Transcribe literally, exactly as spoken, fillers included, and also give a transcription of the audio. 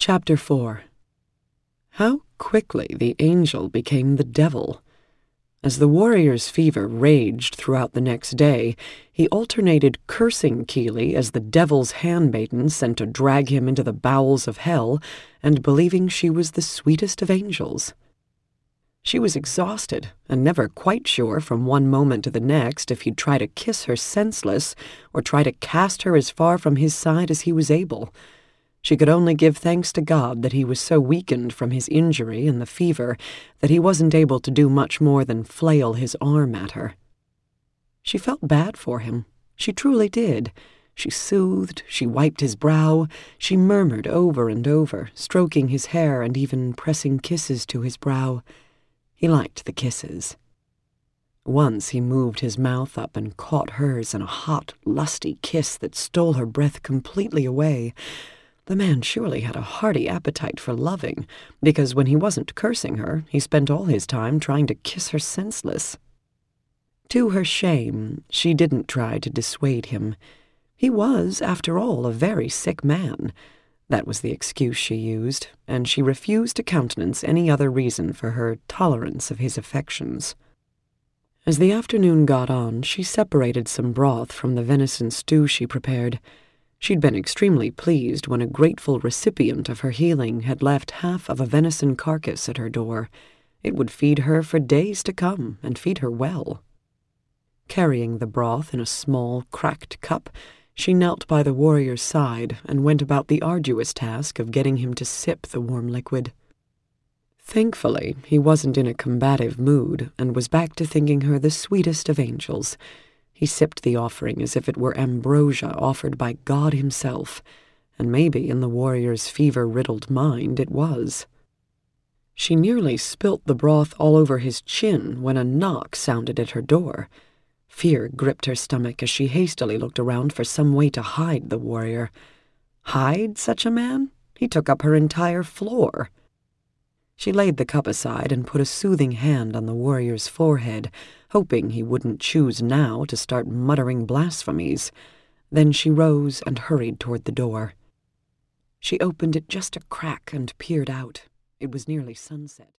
Chapter four. How quickly the angel became the devil. As the warrior's fever raged throughout the next day, he alternated cursing Keely as the devil's handmaiden sent to drag him into the bowels of hell, and believing she was the sweetest of angels. She was exhausted, and never quite sure from one moment to the next if he'd try to kiss her senseless, or try to cast her as far from his side as he was able. She could only give thanks to God that he was so weakened from his injury and the fever that he wasn't able to do much more than flail his arm at her. She felt bad for him. She truly did. She soothed, she wiped his brow, she murmured over and over, stroking his hair and even pressing kisses to his brow. He liked the kisses. Once he moved his mouth up and caught hers in a hot, lusty kiss that stole her breath completely away. The man surely had a hearty appetite for loving, because when he wasn't cursing her, he spent all his time trying to kiss her senseless. To her shame, she didn't try to dissuade him. He was, after all, a very sick man. That was the excuse she used, and she refused to countenance any other reason for her tolerance of his affections. As the afternoon got on, she separated some broth from the venison stew she prepared. She'd been extremely pleased when a grateful recipient of her healing had left half of a venison carcass at her door. It would feed her for days to come, and feed her well. Carrying the broth in a small, cracked cup, she knelt by the warrior's side and went about the arduous task of getting him to sip the warm liquid. Thankfully, he wasn't in a combative mood and was back to thinking her the sweetest of angels. He sipped the offering as if it were ambrosia offered by God himself, and maybe in the warrior's fever-riddled mind it was. She nearly spilt the broth all over his chin when a knock sounded at her door. Fear gripped her stomach as she hastily looked around for some way to hide the warrior. Hide such a man? He took up her entire floor. She laid the cup aside and put a soothing hand on the warrior's forehead, hoping he wouldn't choose now to start muttering blasphemies. Then she rose and hurried toward the door. She opened it just a crack and peered out. It was nearly sunset.